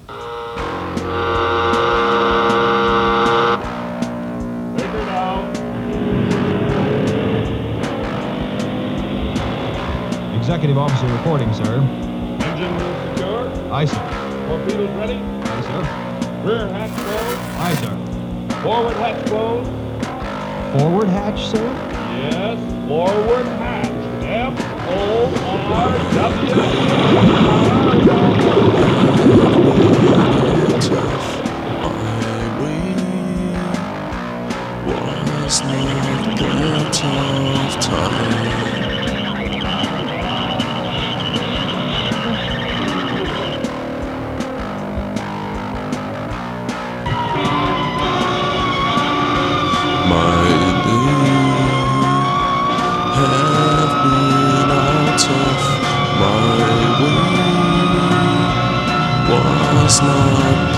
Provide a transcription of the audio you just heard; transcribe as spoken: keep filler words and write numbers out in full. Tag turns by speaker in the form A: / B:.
A: Breaker down.
B: Executive officer reporting, sir.
A: Engine room secure.
B: Aye, sir.
A: Torpedoes ready.
B: Aye, sir.
A: Rear hatch closed.
B: Aye, sir.
A: Forward hatch closed.
B: Forward hatch, sir?
A: Yes, forward hatch. F O R W.
C: Was not that of time. My day have been out of my way. Was not